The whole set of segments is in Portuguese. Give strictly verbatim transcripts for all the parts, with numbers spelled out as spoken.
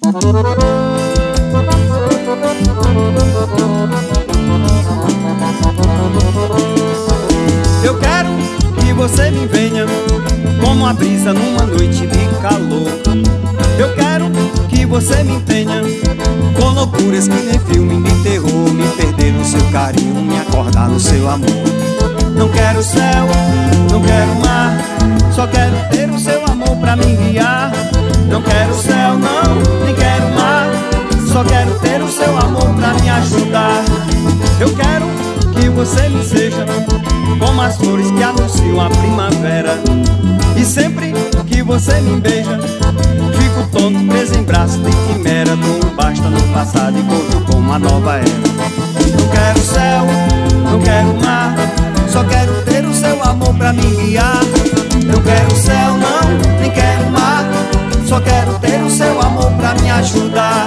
Eu quero que você me venha como a brisa numa noite de calor. Eu quero que você me tenha com loucuras que nem filme de terror. Me perder no seu carinho, me acordar no seu amor. Não quero céu, não quero mar, só quero ter o seu amor pra me guiar. Não quero céu, não, nem quero mar, só quero ter o seu amor pra me ajudar. Eu quero que você me seja como as flores que anunciam a primavera. E sempre que você me beija, fico tonto, preso em braço de quimera. Dou um basta no passado e corro com uma nova era. Não quero céu, não quero mar, só quero ter o seu amor pra me guiar. Não quero céu, não, nem quero mar, só quero ter o seu amor pra me ajudar.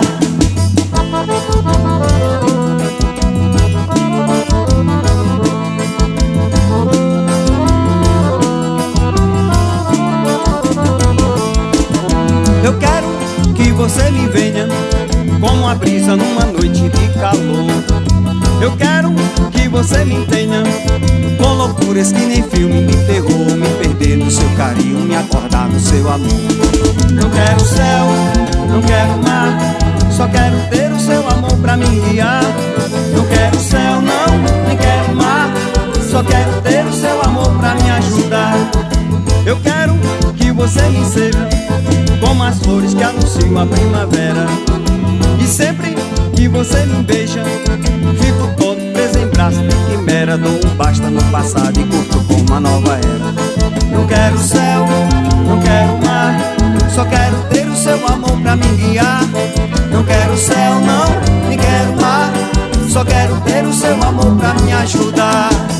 Eu quero que você me venha como a brisa numa noite de calor. Eu quero que você me tenha com loucuras que nem filme de terror. Me perder no seu carinho, me acordar no seu amor. Não quero céu, não quero mar, só quero ter o seu amor pra me guiar. Não quero céu, não, nem quero mar, só quero ter o seu amor pra me ajudar. Eu quero que você me seja como as flores que anunciam a primavera. E sempre que você me beija, fico todo preso em braço de quimera. Dou um basta no passado e curto com uma nova era. Não quero céu, não quero mar, só quero ter o seu amor pra me guiar. Não quero céu, não, nem quero mar, só quero ter o seu amor pra me ajudar.